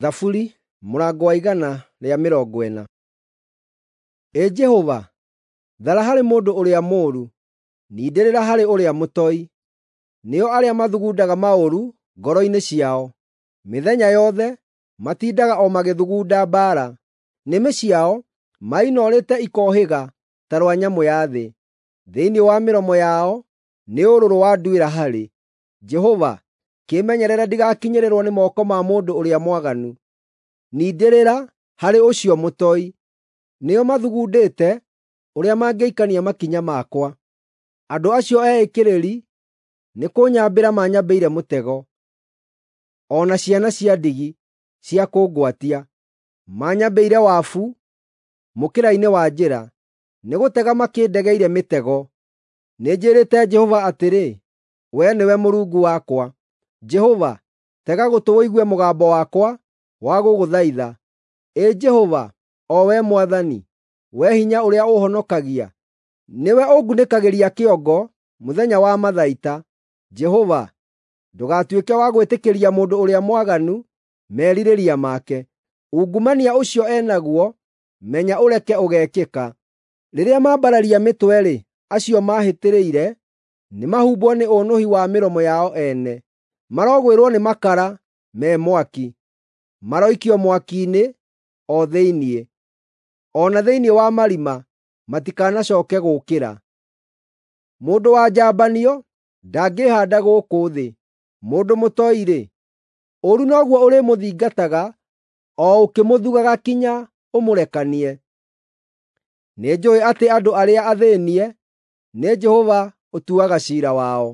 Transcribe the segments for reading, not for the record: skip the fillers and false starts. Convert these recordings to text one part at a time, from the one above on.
Thaburi mũrango wa 140. Jehova, thara harĩ mũndũ ũrĩa mũũru, nindĩrĩra harĩ ũrĩa mũtoi, nĩo arĩa mathugundaga maũru ngoro-inĩ ciao. Mĩthenya yothe matindaga o magĩthugunda mbaara, nĩmĩ ciao mainorĩte ikohĩga ta rwa nyamũ ya thĩ. Thĩinĩ wa mĩromo yao nĩ ũrũrũ wa nduĩra harĩ. Jehova, kĩmenyerere ndigakinyĩrĩrwo nĩ moko ma mũndũ ũrĩa mwaganu. Nindĩrĩra harĩ ũcio mũtoi, nĩo mathugundĩte ũrĩa mangĩikania makinya makwa. Andũ acio eĩkĩrĩri nĩ kũnyambĩra manyambĩire mũtego, o na ciana cia ndigi cia kũngwatia. Manyambĩire wabu mũkĩra-inĩ wa njĩra, nĩ gũtega makĩndegeire mĩtego. Nĩnjĩrĩte Jehova atĩrĩ, wee nĩwe Mũrungu wakwa. Jehova, tega gũtũ ũigue mũgambo wakwa wa gũgũthaitha. Jehova, o wee Mwathani, wee hinya ũrĩa ũhonokagia, nĩwe ũngunĩkagĩria kĩongo mũthenya wa mathaita. Jehova, ndũgatuĩke wa gwĩtĩkĩria mũndũ ũrĩa mwaganu merirĩria make. Ungumania ũcio enaguo menya ũreke ũgekĩka. Rĩrĩa mambararia mĩtwe-rĩ, acio mahĩtĩrĩire nĩmahumbwo nĩ ũnũhi wa mĩromo yao ene. Marogwĩrwo nĩ makara me mwaki, maroikio mwaki-inĩ o thĩiniĩ. O na thĩiniĩ wa marima matikanacooke gũũkĩra. Mũndũ wa njambanio ndangĩhaanda gũkũ thĩ. Mũndũ mũtoi-rĩ, ũũru noguo ũrĩmũthingataga, o ũkĩmũthugaga kinya ũmũrekanie. Nĩnjũũĩ atĩ andũ arĩa athĩĩnie nĩ Jehova ũtuaga ciira wao.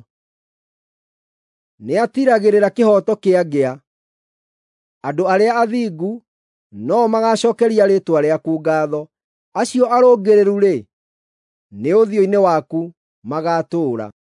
Nĩatiragĩrĩra kĩhooto kĩa ngĩa. Andũ arĩa athingu no magacookeria rĩĩtwa rĩaku ngaatho. Acio arũngĩrĩru-rĩ, nĩ ũthiũ-inĩ waku magatũũra.